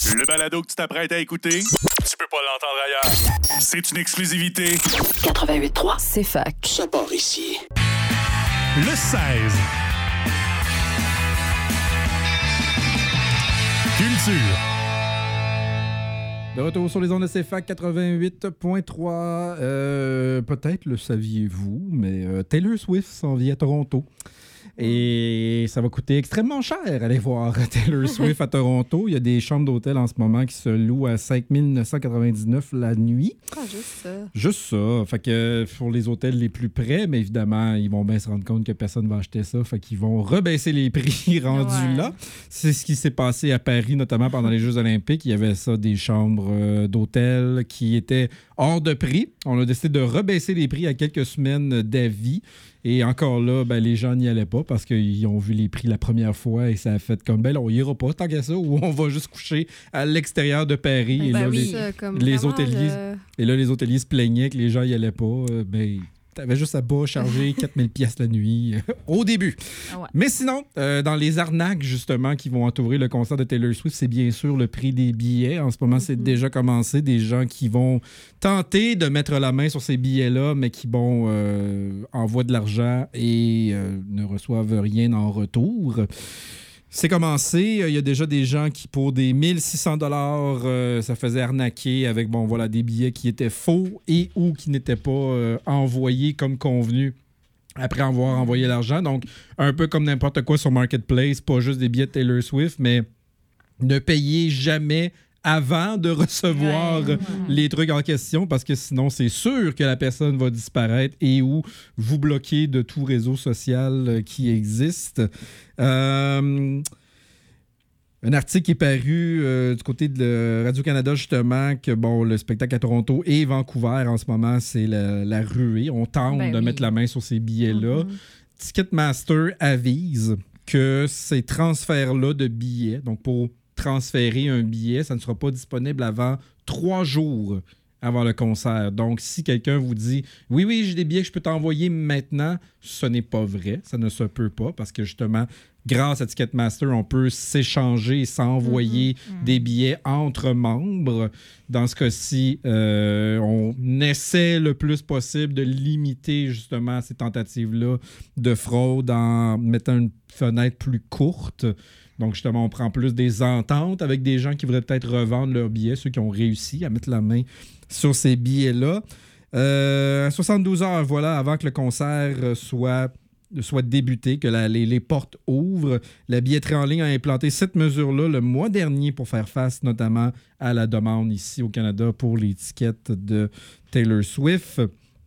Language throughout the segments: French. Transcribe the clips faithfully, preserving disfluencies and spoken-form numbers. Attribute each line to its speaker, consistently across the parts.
Speaker 1: Le balado que tu t'apprêtes à écouter, tu peux pas l'entendre ailleurs. C'est une exclusivité.
Speaker 2: quatre-vingt-huit trois,
Speaker 3: c'est fac.
Speaker 2: Ça part ici.
Speaker 1: Le seize. Culture.
Speaker 4: De retour sur les ondes de C F A C quatre-vingt-huit point trois. Euh, peut-être le saviez-vous, mais euh, Taylor Swift s'en vient à Toronto. Et ça va coûter extrêmement cher aller voir Taylor Swift à Toronto. Il y a des chambres d'hôtel en ce moment qui se louent à cinq mille neuf cent quatre-vingt-dix-neuf la nuit.
Speaker 3: Ah, juste ça.
Speaker 4: Juste ça. Fait que pour les hôtels les plus près, mais évidemment, ils vont bien se rendre compte que personne ne va acheter ça. Fait qu'ils vont rebaisser les prix rendus
Speaker 3: Ouais.
Speaker 4: là. C'est ce qui s'est passé à Paris, notamment pendant les Jeux olympiques. Il y avait ça, des chambres euh, d'hôtel qui étaient hors de prix. On a décidé de rebaisser les prix à quelques semaines d'avis. Et encore là, ben, les gens n'y allaient pas parce qu'ils ont vu les prix la première fois et ça a fait comme, ben là, on ira pas tant qu'à ça, ou on va juste coucher à l'extérieur de Paris. Et
Speaker 3: Ben
Speaker 4: là,
Speaker 3: oui,
Speaker 4: les,
Speaker 3: ça, comme
Speaker 4: les
Speaker 3: vraiment
Speaker 4: hôteliers,
Speaker 3: le-
Speaker 4: et là, les hôteliers se plaignaient que les gens n'y allaient pas. Euh, ben, t'avais juste à bas charger quatre mille piastres la nuit euh, au début.
Speaker 3: Ah ouais.
Speaker 4: Mais sinon, euh, dans les arnaques, justement, qui vont entourer le concert de Taylor Swift, c'est bien sûr le prix des billets. En ce moment, c'est
Speaker 3: Mhm.
Speaker 4: déjà commencé. Des gens qui vont tenter de mettre la main sur ces billets-là, mais qui, bon, euh, envoient de l'argent et euh, ne reçoivent rien en retour. C'est commencé. Il y a déjà des gens qui, pour des mille six cents dollars, euh, ça faisait arnaquer avec, bon, voilà, des billets qui étaient faux et ou qui n'étaient pas euh, envoyés comme convenu après avoir envoyé l'argent. Donc, un peu comme n'importe quoi sur Marketplace, pas juste des billets de Taylor Swift, mais ne payez jamais avant de recevoir
Speaker 3: Ouais, ouais.
Speaker 4: les trucs en question, parce que sinon, c'est sûr que la personne va disparaître et ou vous bloquer de tout réseau social euh, qui existe. Euh, un article qui est paru euh, du côté de Radio-Canada, justement, que bon, le spectacle à Toronto et Vancouver, en ce moment, c'est la, la ruée. On tente
Speaker 3: Ben
Speaker 4: de
Speaker 3: oui.
Speaker 4: mettre la main sur ces billets-là.
Speaker 3: Mhm.
Speaker 4: Ticketmaster avise que ces transferts-là de billets, donc pour transférer un billet, ça ne sera pas disponible avant trois jours avant le concert. Donc, si quelqu'un vous dit « Oui, oui, j'ai des billets que je peux t'envoyer maintenant », ce n'est pas vrai. Ça ne se peut pas parce que, justement, grâce à Ticketmaster, on peut s'échanger et s'envoyer
Speaker 3: Mhm.
Speaker 4: des billets entre membres. Dans ce cas-ci, euh, on essaie le plus possible de limiter, justement, ces tentatives-là de fraude en mettant une fenêtre plus courte. Donc, justement, on prend plus des ententes avec des gens qui voudraient peut-être revendre leurs billets, ceux qui ont réussi à mettre la main sur ces billets-là. Euh, soixante-douze heures, voilà, avant que le concert soit, soit débuté, que la- les, les portes ouvrent. La billetterie en ligne a implanté cette mesure-là le mois dernier pour faire face notamment à la demande ici au Canada pour les tickets de Taylor Swift.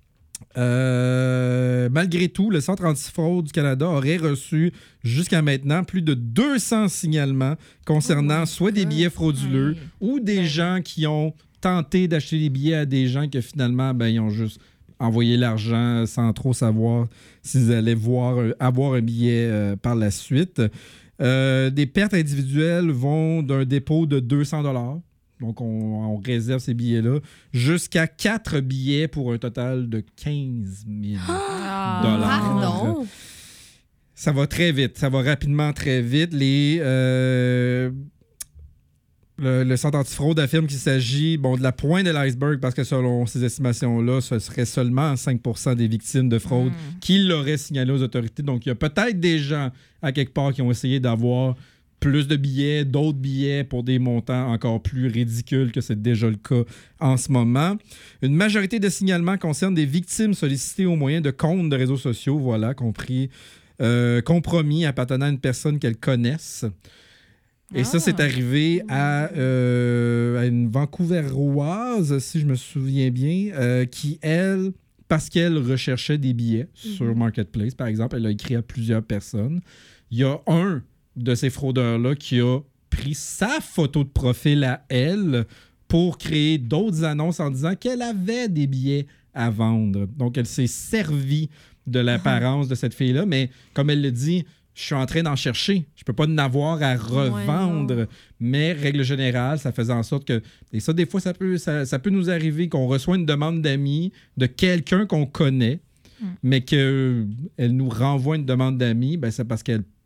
Speaker 4: Euh, malgré tout, le Centre antifraude du Canada aurait reçu jusqu'à maintenant plus de deux cents signalements concernant
Speaker 3: Oh my
Speaker 4: soit des
Speaker 3: God.
Speaker 4: billets frauduleux
Speaker 3: Ouais.
Speaker 4: ou des
Speaker 3: Ben.
Speaker 4: gens qui ont tenté d'acheter des billets à des gens que finalement, ben, ils ont juste envoyé l'argent sans trop savoir s'ils allaient voir, euh, avoir un billet euh, par la suite. Euh, des pertes individuelles vont d'un dépôt de deux cents dollars. Donc, on, on réserve ces billets-là jusqu'à quatre billets pour un total de quinze mille
Speaker 3: Ah,
Speaker 4: dollars.
Speaker 3: pardon.
Speaker 4: Ça va très vite. Ça va rapidement très vite. Les, euh, le, le Centre antifraude affirme qu'il s'agit bon, de la pointe de l'iceberg parce que selon ces estimations-là, ce serait seulement cinq pour cent des victimes de fraude
Speaker 3: Mm.
Speaker 4: qui l'auraient signalé aux autorités. Donc, il y a peut-être des gens à quelque part qui ont essayé d'avoir plus de billets, d'autres billets pour des montants encore plus ridicules que c'est déjà le cas en ce moment. Une majorité de signalements concernent des victimes sollicitées au moyen de comptes de réseaux sociaux, voilà, compris, euh, compromis appartenant à une personne qu'elles connaissent. Et ça,
Speaker 3: Ah.
Speaker 4: c'est arrivé à, euh, à une Vancouveroise, si je me souviens bien, euh, qui, elle, parce qu'elle recherchait des billets sur Marketplace, par exemple, elle a écrit à plusieurs personnes. Il y a un de ces fraudeurs-là qui a pris sa photo de profil à elle pour créer d'autres annonces en disant qu'elle avait des billets à vendre. Donc, elle s'est servie de l'apparence de cette fille-là, mais comme elle le dit, je suis en train d'en chercher. Je peux pas en avoir à revendre.
Speaker 3: Ouais,
Speaker 4: mais, règle générale, ça faisait en sorte que... Et ça, des fois, ça peut, ça, ça peut nous arriver qu'on reçoit une demande d'amis de quelqu'un qu'on connaît,
Speaker 3: Mm.
Speaker 4: mais qu'elle nous renvoie une demande d'amis, ben, c'est parce qu'elle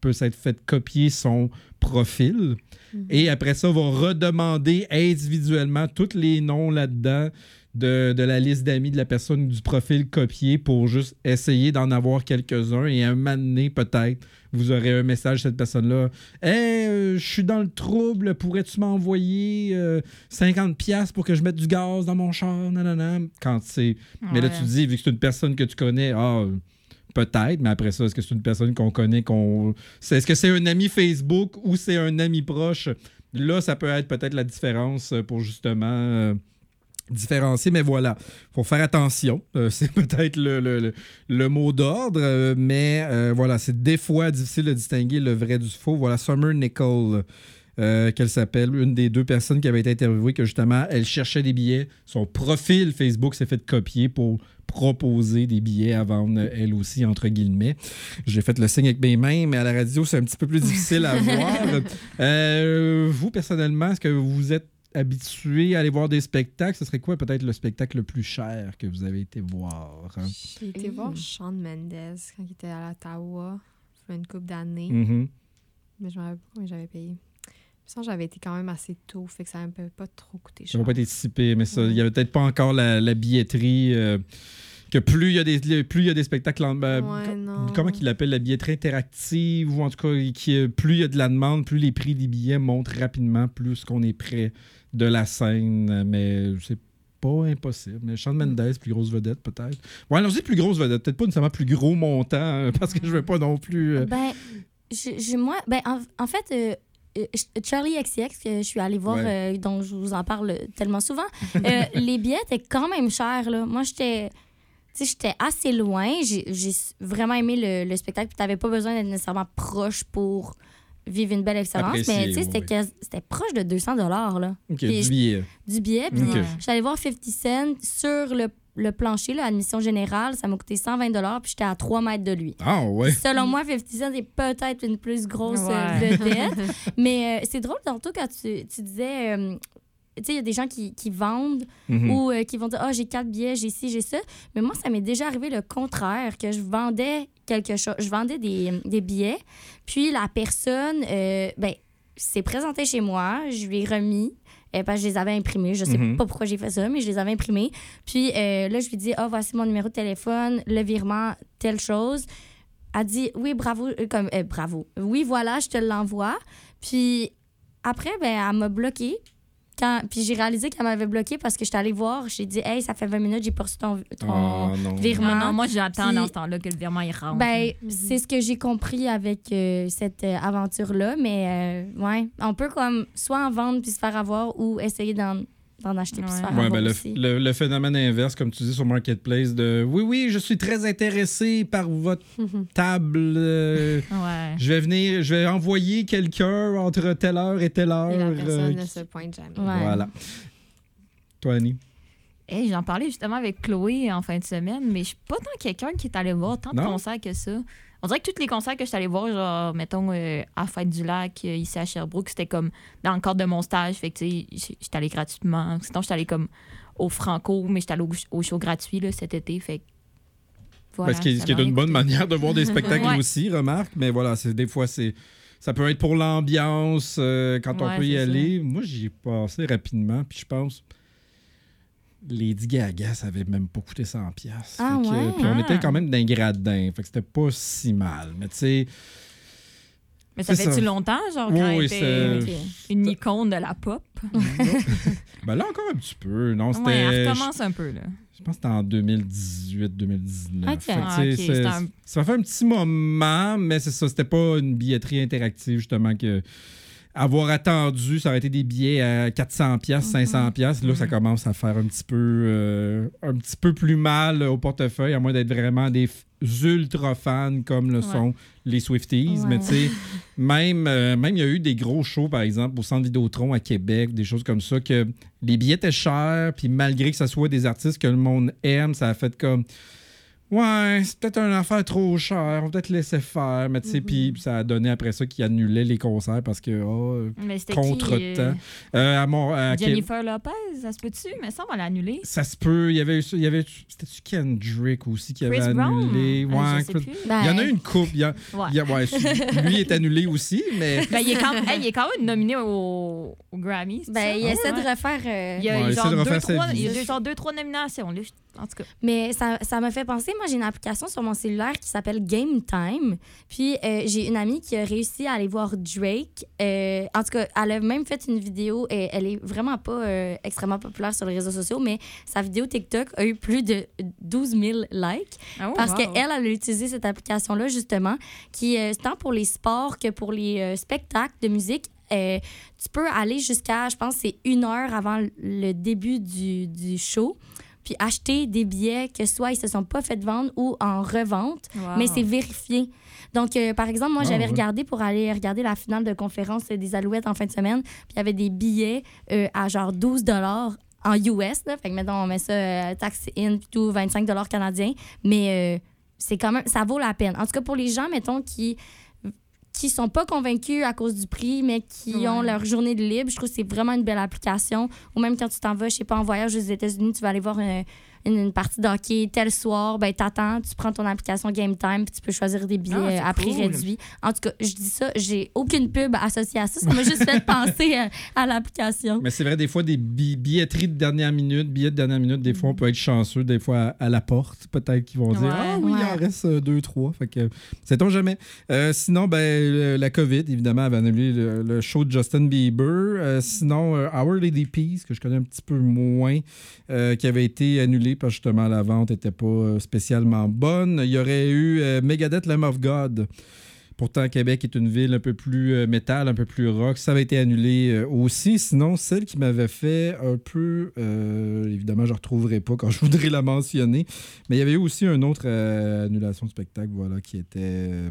Speaker 4: peut s'être fait copier son profil. Mm-hmm. Et après ça, va redemander individuellement tous les noms là-dedans de, de la liste d'amis de la personne du profil copié pour juste essayer d'en avoir quelques-uns. Et un moment donné, peut-être, vous aurez un message de cette personne-là. « Hey, euh, je suis dans le trouble, pourrais-tu m'envoyer euh, cinquante piastres pour que je mette du gaz dans mon char? » Nanana. Quand c'est... Ouais. Mais là, tu te dis, vu que c'est une personne que tu connais, ah, peut-être, mais après ça, est-ce que c'est une personne qu'on connaît, qu'on... C'est, est-ce que c'est un ami Facebook ou c'est un ami proche? Là, ça peut être peut-être la différence pour justement... Euh, différencier, mais voilà, il faut faire attention. Euh, c'est peut-être le, le, le, le mot d'ordre, euh, mais euh, voilà, c'est des fois difficile de distinguer le vrai du faux. Voilà, Summer Nicole, euh, qu'elle s'appelle, une des deux personnes qui avait été interviewée, que justement, elle cherchait des billets. Son profil Facebook s'est fait copier pour proposer des billets à vendre, elle aussi, entre guillemets. J'ai fait le signe avec mes mains, mais à la radio, c'est un petit peu plus difficile à voir. Euh, vous, personnellement, est-ce que vous êtes habitué à aller voir des spectacles? Ce serait quoi peut-être le spectacle le plus cher que vous avez été voir? Hein?
Speaker 3: J'ai été mmh. voir Shawn Mendes quand il était à l'Ottawa, il y a une couple d'années.
Speaker 4: Mm-hmm.
Speaker 3: Mais je me rappelle pas combien j'avais payé. Je sens que j'avais été quand même assez tôt, fait que ça ne m'avait pas trop coûté cher.
Speaker 4: Ça n'a pas été si pire, mais ça, il ouais. n'y avait peut-être pas encore la, la billetterie... Euh, que plus il y a des plus il y a des spectacles en, euh,
Speaker 3: ouais,
Speaker 4: com- comment qu'il appelle la billetterie interactive ou en tout cas qui, plus il y a de la demande, plus les prix des billets montent rapidement, plus qu'on est près de la scène, mais c'est pas impossible. Mais Shawn Mendes, plus grosse vedette peut-être. Ouais, alors je dis plus grosse vedette, peut-être pas nécessairement plus gros montant hein, parce que je veux pas non plus euh...
Speaker 5: Ben je, je moi ben en, en fait euh... Charlie X C X, que je suis allée voir, ouais. euh, dont je vous en parle tellement souvent, euh, les billets étaient quand même chers. Là. Moi, j'étais, j'étais assez loin. J'ai, j'ai vraiment aimé le, le spectacle. Tu n'avais pas besoin d'être nécessairement proche pour vivre une belle expérience. Apprécier, mais c'était, ouais. c'était proche de deux cents dollars. Là.
Speaker 4: Okay, du billet.
Speaker 5: Du billet. Puis okay. J'étais allée voir cinquante Cent sur le Le plancher, là, admission générale, ça m'a coûté cent vingt dollars puis j'étais à trois mètres de lui.
Speaker 4: Ah ouais?
Speaker 5: Puis selon moi, cinquante Cent est peut-être une plus grosse ouais. vedette. Mais euh, c'est drôle, tantôt, quand tu, tu disais... Euh, tu sais, il y a des gens qui, qui vendent mm-hmm. ou euh, qui vont dire « Ah, oh, j'ai quatre billets, j'ai ci, j'ai ça. » Mais moi, ça m'est déjà arrivé le contraire, que je vendais quelque chose. Je vendais des, des billets, puis la personne, euh, ben, s'est présentée chez moi, je lui ai remis. Euh, parce que je les avais imprimés. Je sais mm-hmm. pas pourquoi j'ai fait ça, mais je les avais imprimés. Puis euh, là, je lui dis, ah, oh, voici mon numéro de téléphone, le virement, telle chose. Elle dit, oui, bravo. Euh, comme, euh, bravo. Oui, voilà, je te l'envoie. Puis après, ben, elle m'a bloqué. Quand... Puis j'ai réalisé qu'elle m'avait bloqué parce que j'étais allée voir. J'ai dit, hey, ça fait vingt minutes, j'ai pas reçu ton, ton
Speaker 4: oh, non.
Speaker 5: virement.
Speaker 6: Non, non, moi, j'attends
Speaker 5: Puis,
Speaker 6: dans ce temps-là que le virement il rentre.
Speaker 5: Ben, mm-hmm. c'est ce que j'ai compris avec euh, cette euh, aventure-là. Mais, euh, ouais, on peut comme soit en vendre puis se faire avoir ou essayer d'en, d'en acheter puis ouais. se faire
Speaker 4: ouais,
Speaker 5: avoir
Speaker 4: ben
Speaker 5: aussi.
Speaker 4: Le, le, le phénomène inverse, comme tu dis sur Marketplace, de oui, oui, je suis très intéressé par votre table. Euh,
Speaker 6: ouais.
Speaker 4: Je vais venir, je vais envoyer quelqu'un entre telle heure et telle heure.
Speaker 3: Et la personne
Speaker 4: euh,
Speaker 3: ne se pointe jamais.
Speaker 5: Ouais.
Speaker 4: Voilà. Toi, Annie?
Speaker 6: Hey, j'en parlais justement avec Chloé en fin de semaine, mais je suis pas tant quelqu'un qui est allé voir tant de
Speaker 4: non?
Speaker 6: concerts que ça. On dirait que tous les concerts que je suis allée voir, genre, mettons, euh, à Fête du Lac, euh, ici à Sherbrooke, c'était comme dans le cadre de mon stage. Fait que, tu sais, j'étais allée gratuitement. Sinon, j'étais allée comme au Franco, mais j'étais allée au, au show gratuit là, cet été. Fait que, voilà.
Speaker 4: Ben, ce qui est, ce qui est une bonne manière de voir des spectacles ouais. aussi, remarque. Mais voilà, c'est, des fois, c'est. Ça peut être pour l'ambiance, euh, quand ouais, on peut y aller. Ça. Moi, j'y ai passé rapidement, puis je pense... Lady Gaga, ça avait même pas coûté cent dollars.
Speaker 5: Ah
Speaker 4: que,
Speaker 5: ouais?
Speaker 4: Puis on
Speaker 6: ah.
Speaker 4: était quand même d'un gradin. Fait que c'était pas si mal. Mais tu sais...
Speaker 6: Mais ça fait-tu longtemps, genre, quand
Speaker 4: oui,
Speaker 6: elle était okay. une icône de la pop?
Speaker 4: Ben là, encore un petit peu. Non, c'était...
Speaker 6: Ouais, elle recommence un peu, là.
Speaker 4: Je pense que c'était en deux mille dix-huit deux mille dix-neuf.
Speaker 5: Okay.
Speaker 4: Fait que,
Speaker 6: ah, okay.
Speaker 4: c'est,
Speaker 6: un...
Speaker 4: Ça fait un petit moment, mais c'est ça. C'était pas une billetterie interactive, justement, que... Avoir attendu, ça aurait été des billets à quatre cents dollars, cinq cents dollars. Là, mm-hmm. ça commence à faire un petit peu euh, un petit peu plus mal au portefeuille, à moins d'être vraiment des ultra fans comme le ouais. sont les Swifties. Ouais. Mais tu sais, même euh, même il y a eu des gros shows, par exemple, au Centre Vidéotron à Québec, des choses comme ça, que les billets étaient chers, puis malgré que ce soit des artistes que le monde aime, ça a fait comme... Ouais, c'est peut-être une affaire trop chère. On va peut-être laisser faire. Mais tu sais, puis
Speaker 5: Mhm.
Speaker 4: ça a donné après ça qu'ils annulaient les concerts parce que, oh,
Speaker 6: Mais c'était
Speaker 4: contre-temps.
Speaker 6: qui, euh,
Speaker 4: Euh, à mon, à Québec-
Speaker 6: Jennifer Lopez, ça se peut-tu? Mais ça, on va l'annuler.
Speaker 4: Ça se peut. Il y avait, il y avait c'était-tu Kendrick aussi qui avait
Speaker 6: Chris Brown?
Speaker 4: annulé.
Speaker 6: Ah,
Speaker 4: Ouais,
Speaker 6: je sais
Speaker 4: Chris-
Speaker 6: plus.
Speaker 5: Ben,
Speaker 4: Il y en a une couple. Il y a,
Speaker 6: Ouais.
Speaker 4: il y a- ouais, lui est annulé aussi, mais.
Speaker 6: Ben, il, est quand, hey, il est quand même nominé au, au Grammy. c'est
Speaker 5: Ben,
Speaker 6: ça?
Speaker 5: il
Speaker 6: Ouais.
Speaker 5: essaie de refaire. euh,
Speaker 6: Il y a,
Speaker 4: Ouais, il
Speaker 6: genre
Speaker 4: essaie de
Speaker 6: deux,
Speaker 4: refaire sa
Speaker 6: trois,
Speaker 4: vie.
Speaker 6: il y a deux, genre deux, trois nominations. Là. En tout cas.
Speaker 5: Mais ça, ça m'a fait penser, moi j'ai une application sur mon cellulaire qui s'appelle Game Time. Puis euh, j'ai une amie qui a réussi à aller voir Drake. Euh, en tout cas, elle a même fait une vidéo, et elle est vraiment pas euh, extrêmement populaire sur les réseaux sociaux, mais sa vidéo TikTok a eu plus de douze mille likes.
Speaker 6: Oh,
Speaker 5: Parce
Speaker 6: wow.
Speaker 5: qu'elle, elle a utilisé cette application-là, justement, qui, euh, tant pour les sports que pour les euh, spectacles de musique, euh, tu peux aller jusqu'à, je pense, c'est une heure avant le début du, du show, puis acheter des billets que soit ils se sont pas fait vendre ou en revente,
Speaker 6: Wow.
Speaker 5: mais c'est vérifié. Donc, euh, par exemple, moi,
Speaker 4: Ah,
Speaker 5: j'avais
Speaker 4: ouais.
Speaker 5: regardé pour aller regarder la finale de conférence des Alouettes en fin de semaine, puis il y avait des billets euh, à genre douze dollars en U S, là. Fait que, mettons, on met ça, euh, taxe in, puis tout, vingt-cinq dollars canadiens. Mais euh, c'est quand même, ça vaut la peine. En tout cas, pour les gens, mettons, qui qui sont pas convaincus à cause du prix, mais qui
Speaker 6: Ouais.
Speaker 5: ont leur journée de libre, je trouve que c'est vraiment une belle application. Ou même quand tu t'en vas, je sais pas, en voyage aux États-Unis, tu vas aller voir une, une, une partie de hockey tel soir, ben t'attends, tu prends ton application Game Time, puis tu peux choisir des billets
Speaker 6: Ah, c'est
Speaker 5: euh, à prix
Speaker 6: cool.
Speaker 5: réduit. En tout cas, je dis ça, j'ai aucune pub associée à ça, ça m'a juste fait penser à, à l'application.
Speaker 4: Mais c'est vrai, des fois, des bi- billetteries de dernière minute, billets de dernière minute, des fois, on peut être chanceux. Des fois, à, à la porte, peut-être qu'ils vont dire
Speaker 6: Ouais.
Speaker 4: Ah oui, il en
Speaker 5: Ouais.
Speaker 4: reste euh, deux, trois. Fait que, sait-on jamais. Euh, sinon, ben, le- la COVID, évidemment, avait annulé le, le show de Justin Bieber. Euh, sinon, euh, Our Lady Peace, que je connais un petit peu moins, euh, qui avait été annulé parce que justement, la vente n'était pas euh, spécialement bonne. Il y aurait eu euh, Megadeth, Lamb of God. Pourtant, Québec est une ville un peu plus euh, métal, un peu plus rock. Ça avait été annulé euh, aussi. Sinon, celle qui m'avait fait un peu... euh, évidemment, je ne retrouverai pas quand je voudrais la mentionner. Mais il y avait eu aussi une autre euh, annulation de spectacle, voilà, qui était... euh,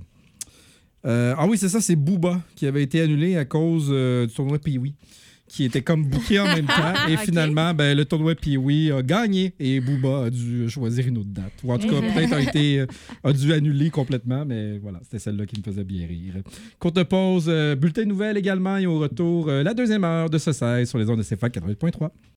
Speaker 4: euh, ah oui, c'est ça, c'est Booba qui avait été annulé à cause euh, du tournoi Pee-Wee, qui était comme booké en même temps. Et
Speaker 6: Ok.
Speaker 4: finalement, ben, le tournoi Pee-Wee a gagné et Booba a dû choisir une autre date. Ou en tout cas, peut-être a, été, euh, a dû annuler complètement, mais voilà, c'était celle-là qui me faisait bien rire. Courte pause, euh, bulletin de nouvelles également et au retour, euh, la deuxième heure de ce seize sur les ondes de C F A C quatre-vingt-huit point trois.